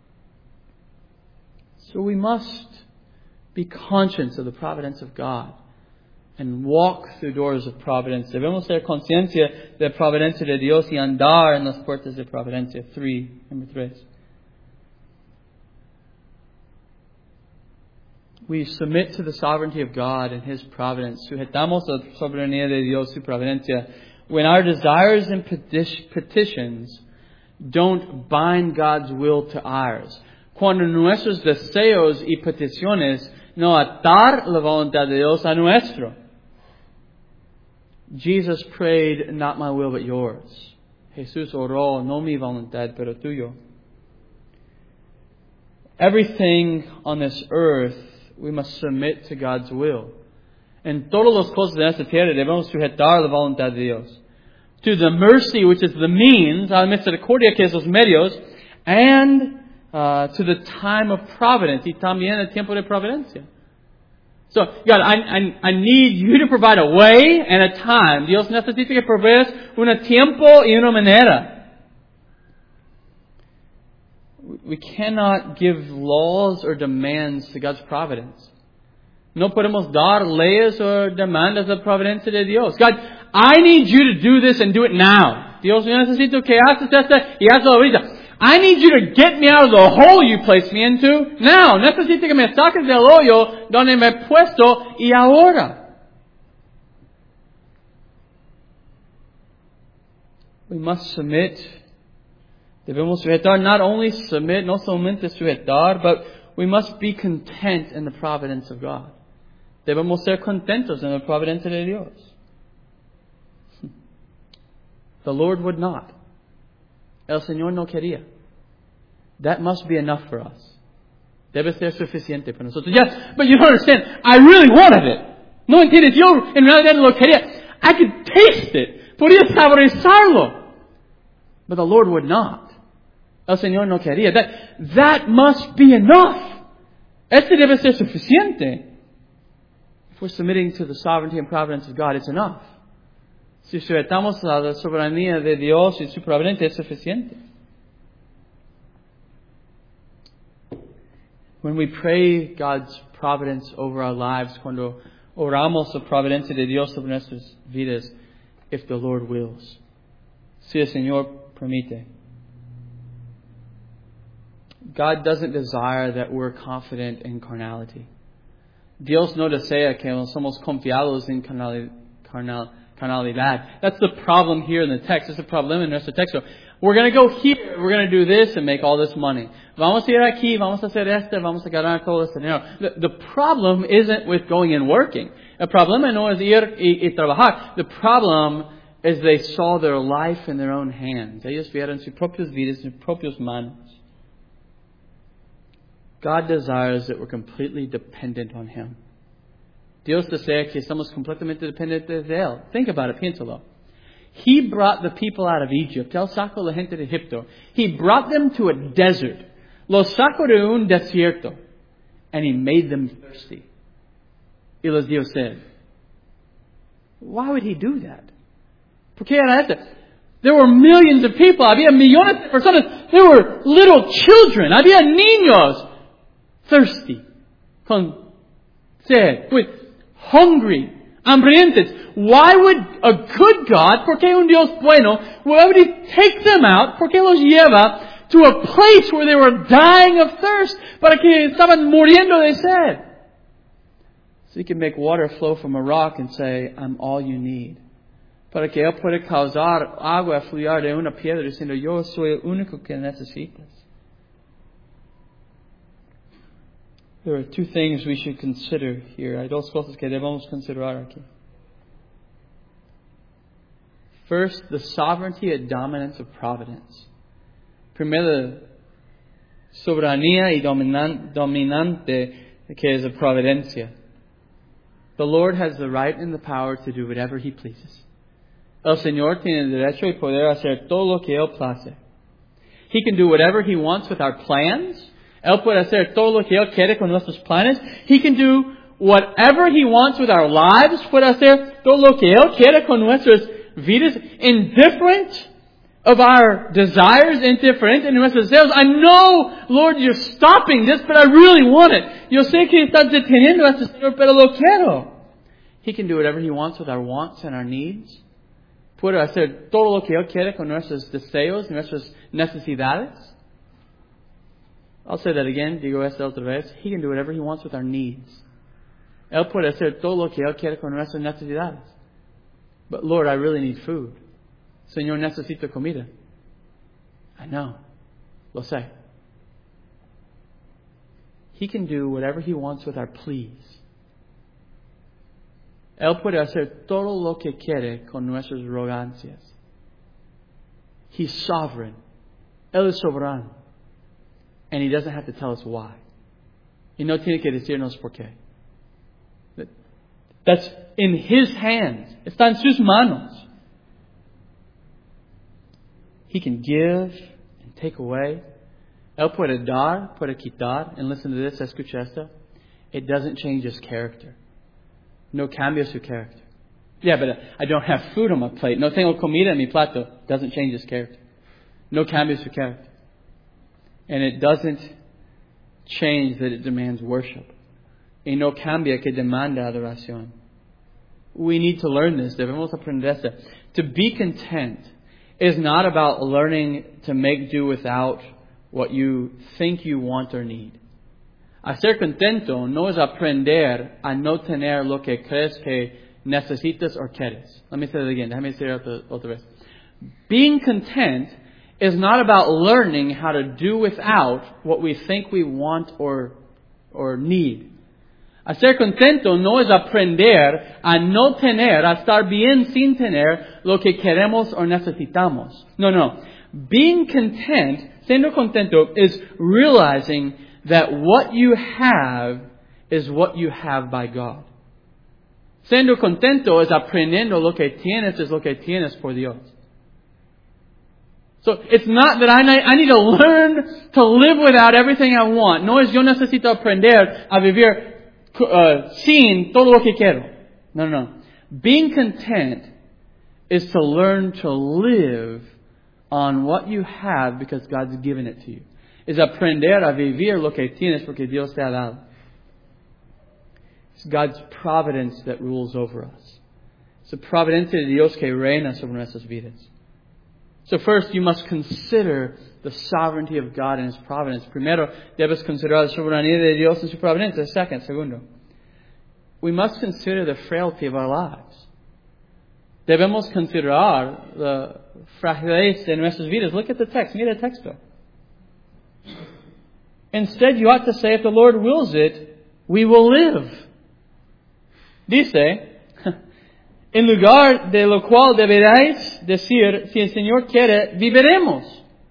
So we must be conscious of the providence of God and walk through doors of providence. Debemos ser conciencia de la providencia de Dios y andar en las puertas de providencia. Number 3. We submit to the sovereignty of God and His providence. Sujetamos la soberanía de Dios, su providencia. When our desires and petitions don't bind God's will to ours. Cuando nuestros deseos y peticiones no atar la voluntad de Dios a nuestro. Jesus prayed, not my will but yours. Jesús oró, no mi voluntad pero tuyo. Everything on this earth we must submit to God's will. En todas las cosas de esta tierra debemos sujetar la voluntad de Dios. To the mercy which is the means, a la misericordia que es los medios, and to the time of providence, y también el tiempo de providencia. So, God, I need you to provide a way and a time. Dios necesita que proveas un tiempo y una manera. We cannot give laws or demands to God's providence. No podemos dar leyes o demandas de la providencia de Dios. God, I need you to do this and do it now. Dios, yo necesito que haces esto y hazlo ahorita. I need you to get me out of the hole you placed me into now. Necesito que me saques del hoyo donde me he puesto y ahora. We must submit. Debemos sujetar, not only submit, no solamente sujetar, but we must be content in the providence of God. Debemos ser contentos en la providencia de Dios. The Lord would not. El Señor no quería. That must be enough for us. Debe ser suficiente para nosotros. Yes, but you don't understand. I really wanted it. No entiendes. Yo en realidad lo quería. I could taste it. Podía saborearlo. But the Lord would not. El Señor no quería. That must be enough. Este debe ser suficiente. If we're submitting to the sovereignty and providence of God, it's enough. Si sujetamos a la soberanía de Dios y su providencia, es suficiente. When we pray God's providence over our lives, cuando oramos la providencia de Dios sobre nuestras vidas, if the Lord wills, si el Señor permite. God doesn't desire that we're confident in carnality. Dios no desea que somos confiados en carnalidad. That's the problem here in the text. It's the problem in nuestro texto. We're going to go here, we're going to do this and make all this money. Vamos a ir aquí, vamos a hacer esto, vamos a ganar todo este dinero. The problem isn't with going and working. El problema no es ir y trabajar. The problem is they saw their life in their own hands. Ellos vieron sus propias vidas, sus propias manos. God desires that we're completely dependent on Him. Dios desea que estamos completamente dependientes de Él. Think about it, piénsalo. He brought the people out of Egypt. Él sacó la gente de Egipto. He brought them to a desert. Los sacó de un desierto. And He made them thirsty. Y les dio sed. Why would He do that? ¿Por qué era esto? There were millions of people. Había millones de personas. There were little children. Había niños. Thirsty. Con sed. With hungry. Hambrientos. Why would a good God, ¿por qué un Dios bueno, why would He take them out? ¿Por qué los lleva to a place where they were dying of thirst? Para que estaban muriendo de sed. So He can make water flow from a rock and say, I'm all you need. Para que Él pueda causar agua a fluir de una piedra diciendo, yo soy el único que necesitas. There are two things we should consider here. Hay dos cosas que debemos considerar aquí. First, the sovereignty and dominance of providence. Primero, soberanía y dominante que es la providencia. The Lord has the right and the power to do whatever He pleases. El Señor tiene el derecho y poder hacer todo lo que Él place. He can do whatever He wants with our plans. Él puede hacer todo lo que Él quiere con nuestros planes. He can do whatever He wants with our lives. Puede hacer todo lo que Él quiere con nuestras vidas. Indifferent of our desires, indifferent in nuestros deseos. I know, Lord, you're stopping this, but I really want it. Yo sé que estás deteniendo esto, Señor, pero lo quiero. He can do whatever He wants with our wants and our needs. Puede hacer todo lo que Él quiere con nuestros deseos, nuestras necesidades. I'll say that again. Digo esto otra vez. He can do whatever He wants with our needs. Él puede hacer todo lo que Él quiere con nuestras necesidades. But Lord, I really need food. Señor, necesito comida. I know. Lo sé. He can do whatever He wants with our pleas. Él puede hacer todo lo que quiere con nuestras rogancias. He's sovereign. Él es soberano. And He doesn't have to tell us why. Y no tiene que decirnos por qué. That's in His hands. Está en sus manos. He can give and take away. Él puede dar, puede quitar. And listen to this, escucha esto. It doesn't change His character. No cambia su character. Yeah, but I don't have food on my plate. No tengo comida en mi plato. Doesn't change His character. No cambia su character. And it doesn't change that it demands worship. Y no cambia que demanda adoración. We need to learn this. Debemos aprender esto. To be content is not about learning to make do without what you think you want or need. A ser contento no es aprender a no tener lo que crees que necesitas or quieres. Let me say that again. Déjame decir otra vez. Being content is not about learning how to do without what we think we want or need. A ser contento no es aprender a no tener, a estar bien sin tener lo que queremos o necesitamos. No. Being content, siendo contento, is realizing that what you have is what you have by God. Siendo contento es aprendiendo lo que tienes es lo que tienes por Dios. So it's not that I need to learn to live without everything I want. No es yo necesito aprender a vivir sin todo lo que quiero. No. Being content is to learn to live on what you have because God's given it to you. Es aprender a vivir lo que tienes porque Dios te ha dado. It's God's providence that rules over us. Es la providencia de Dios que reina sobre nuestras vidas. So first, you must consider the sovereignty of God and His providence. Primero, debes considerar la soberanía de Dios en su providencia. Segundo, we must consider the frailty of our lives. Debemos considerar la fragilidad de nuestras vidas. Look at the text. Mira el texto. Instead, you ought to say, if the Lord wills it, we will live. Dice, en lugar de lo cual deberáis decir, si el Señor quiere, viviremos.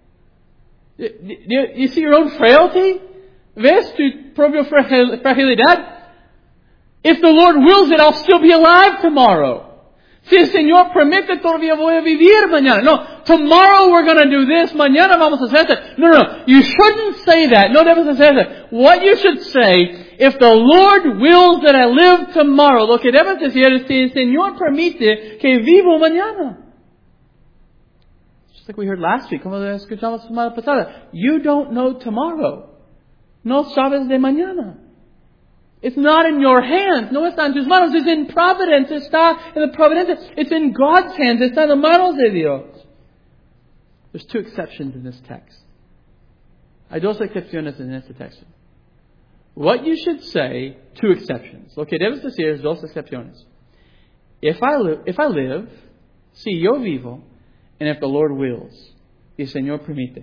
You see your own frailty? ¿Ves tu propia fragilidad? If the Lord wills it, I'll still be alive tomorrow. Si el Señor permite, todavía voy a vivir mañana. No, tomorrow we're going to do this. Mañana vamos a hacer esto. No. You shouldn't say that. No debes hacer eso. What you should say, if the Lord wills that I live tomorrow, lo que debes decir es, si el Señor permite que vivo mañana. Just like we heard last week, como escuchamos la semana pasada. You don't know tomorrow. No sabes de mañana. It's not in your hands. No está en tus manos. It's in providence. Está en la providencia. It's in God's hands. Está en las manos de Dios. There's two exceptions in this text. Hay dos excepciones en este texto. What you should say, two exceptions. Lo que debes decir es dos excepciones. If I live, si yo vivo, and if the Lord wills, y el Señor permite.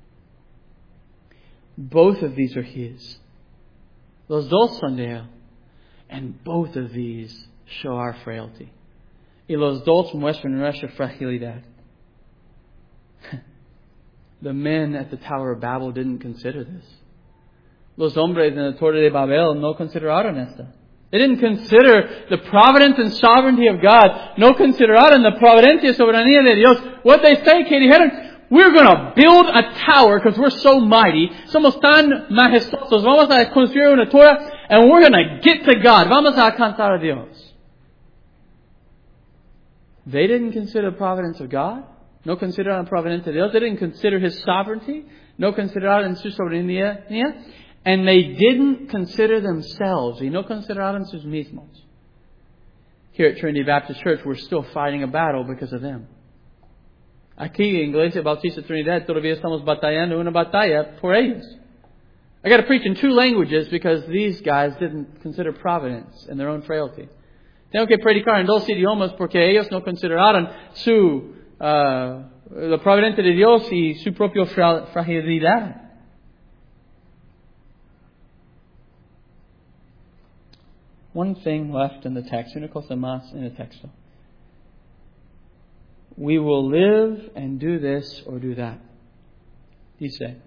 Both of these are His. Los dos son de Él. And both of these show our frailty. Y los dos muestran nuestra fragilidad. The men at the Tower of Babel didn't consider this. Los hombres en la Torre de Babel no consideraron esta. They didn't consider the providence and sovereignty of God. No consideraron la providencia y soberanía de Dios. What they say, que dijeron, we're going to build a tower because we're so mighty. Somos tan majestuosos. Vamos a construir una torre and we're going to get to God. Vamos a alcanzar a Dios. They didn't consider the providence of God. No consideraron la providencia de Dios. They didn't consider His sovereignty. No consideraron su soberanía. And they didn't consider themselves. Y no consideraron sus mismos. Here at Trinity Baptist Church, we're still fighting a battle because of them. Aquí en Iglesia Bautista Trinidad todavía estamos batallando una batalla por ellos. I got to preach in two languages because these guys didn't consider providence and their own frailty. Tengo que predicar en dos idiomas porque ellos no consideraron la providencia de Dios y su propia fragilidad. One thing left in the text, una cosa más en el texto. We will live and do this or do that. Dice,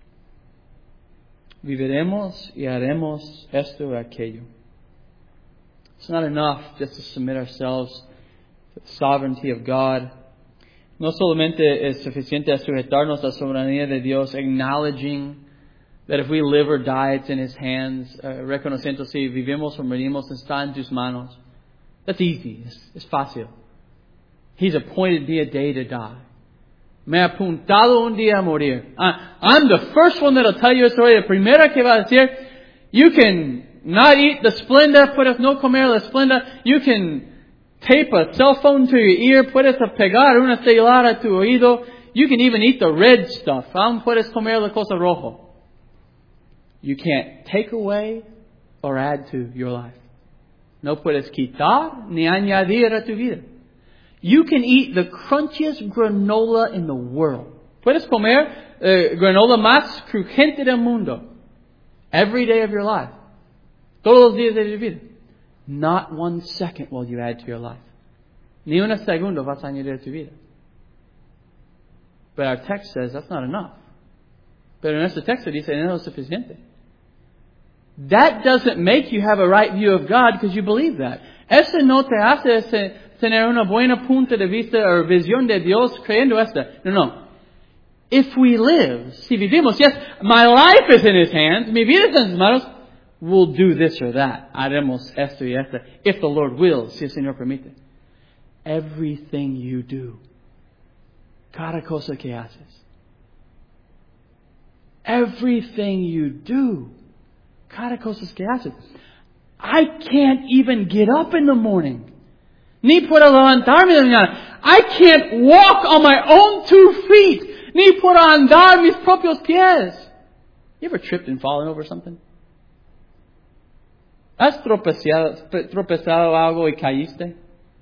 viviremos y haremos esto o aquello. It's not enough just to submit ourselves to the sovereignty of God. No solamente es suficiente a sujetarnos a la soberanía de Dios, acknowledging that if we live or die, it's in His hands, reconociendo si vivimos o morimos, está en tus manos. That's easy. It's fácil. He's appointed me a day to die. Me ha apuntado un día a morir. I'm the first one that'll tell you a story. La primera que va a decir, you can not eat the Splenda, puedes no comer la Splenda. You can tape a cell phone to your ear, puedes pegar una celular a tu oído. You can even eat the red stuff. Aún puedes comer la cosa rojo. You can't take away or add to your life. No puedes quitar ni añadir a tu vida. You can eat the crunchiest granola in the world. Puedes comer granola más crujiente del mundo. Every day of your life. Todos los días de tu vida. Not 1 second will you add to your life. Ni un segundo vas a añadir a tu vida. But our text says that's not enough. Pero en este texto dice, no es suficiente. That doesn't make you have a right view of God because you believe that. Eso no te hace tener una buena punto de vista o visión de Dios creyendo esto. No. If we live, si vivimos, yes, my life is in His hands, mi vida está en sus manos, we'll do this or that. Haremos esto y esto. If the Lord wills, si el Señor permite. Everything you do, cada cosa que haces, everything you do, cada cosa que haces. I can't even get up in the morning. Ni puedo levantarme de mañana. I can't walk on my own 2 feet. Ni puedo andar mis propios pies. You ever tripped and fallen over something? ¿Has tropezado algo y caíste?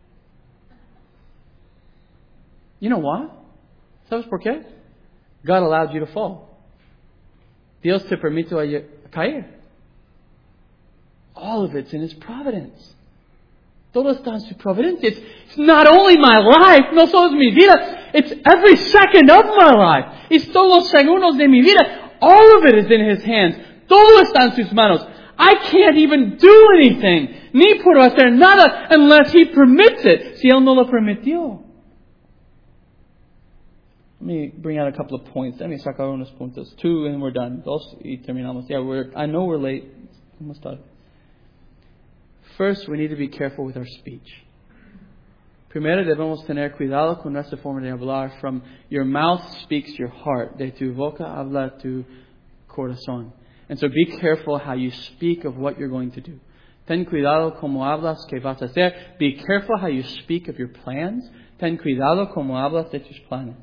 You know why? ¿Sabes por qué? God allowed you to fall. Dios te permitió caer. All of it's in His providence. Todo está en su providencia. It's not only my life, no solo es mi vida, it's every second of my life. Es todos los segundos de mi vida. All of it is in His hands. Todo está en sus manos. I can't even do anything. Ni puedo hacer nada unless He permits it. Si Él no lo permitió. Let me bring out a couple of points. Let me sacar unos puntos. 2 and we're done. 2 y terminamos. Yeah, I know we're late. Almost done. First, we need to be careful with our speech. Primero debemos tener cuidado con nuestra forma de hablar. From your mouth speaks your heart. De tu boca habla tu corazón. And so be careful how you speak of what you're going to do. Ten cuidado como hablas que vas a hacer. Be careful how you speak of your plans. Ten cuidado como hablas de tus planes.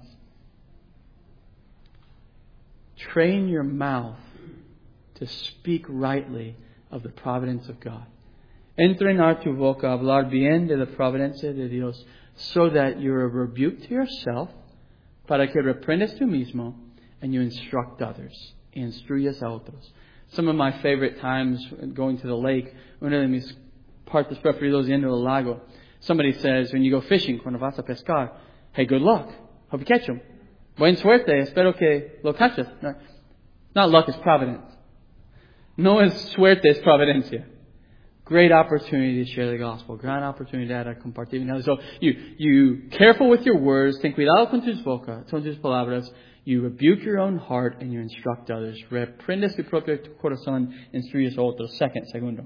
Train your mouth to speak rightly of the providence of God. Entrenar tu boca a hablar bien de la providencia de Dios, so that you're a rebuke to yourself, para que reprendes tú mismo, and you instruct others, y instruyas a otros. Some of my favorite times going to the lake, una de mis partes preferidos yendo al lago, somebody says, when you go fishing, cuando vas a pescar, hey, good luck, hope you catch them. Buen suerte, espero que lo caches. No, not luck, it's providence. No es suerte, es providencia. Great opportunity to share the gospel. Gran oportunidad a compartir. So you careful with your words. Ten cuidado con tus bocas, con tus palabras. You rebuke your own heart and you instruct others. Reprendes tu propio corazón, instruyes a otros. Segundo.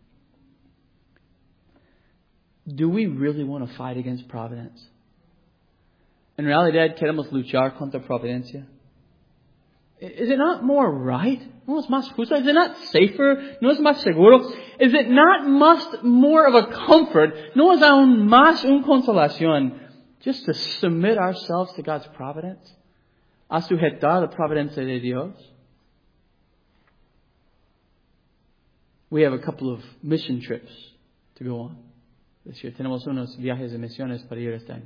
Do we really want to fight against providence? En realidad, ¿queremos luchar contra providencia? Is it not more right? ¿No es más justo? Is it not safer? ¿No es más seguro? Is it not more of a comfort? ¿No es aún más una consolación just to submit ourselves to God's providence? A sujetar la providencia de Dios? We have a couple of mission trips to go on this year. Tenemos unos viajes de misiones para ir este año.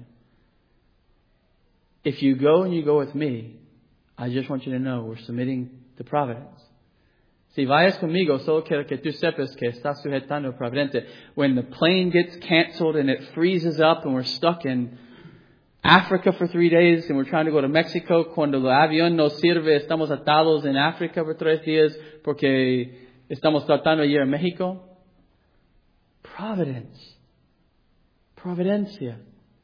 If you go and you go with me, I just want you to know we're submitting to providence. Si vayas conmigo, solo quiero que tú sepas que estás sujetando a providence. When the plane gets canceled and it freezes up and we're stuck in Africa for 3 days and we're trying to go to Mexico, cuando el avión no sirve, estamos atados en África por 3 días porque estamos tratando de ir a México. Providence. Providencia.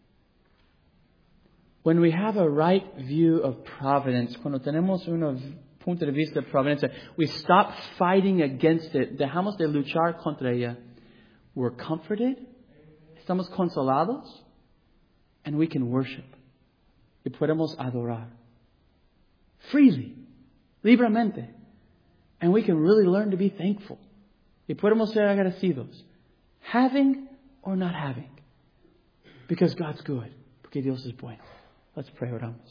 When we have a right view of providence, cuando tenemos un punto de vista de providencia, we stop fighting against it. Dejamos de luchar contra ella. We're comforted. Estamos consolados. And we can worship. Y podemos adorar. Freely. Libremente. And we can really learn to be thankful. Y podemos ser agradecidos. Having or not having. Because God's good. Porque Dios es bueno. Let's pray, oramos.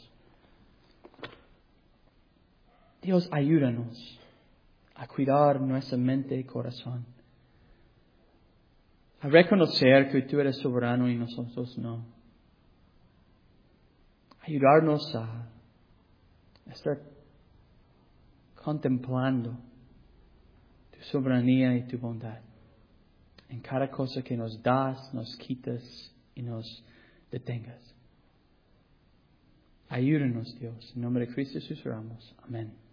Dios, ayúdanos a cuidar nuestra mente y corazón. A reconocer que tú eres soberano y nosotros no. Ayudarnos a estar contemplando tu soberanía y tu bondad. En cada cosa que nos das, nos quitas y nos detengas. Ayúdenos, Dios. En nombre de Cristo Jesús oramos. Amén.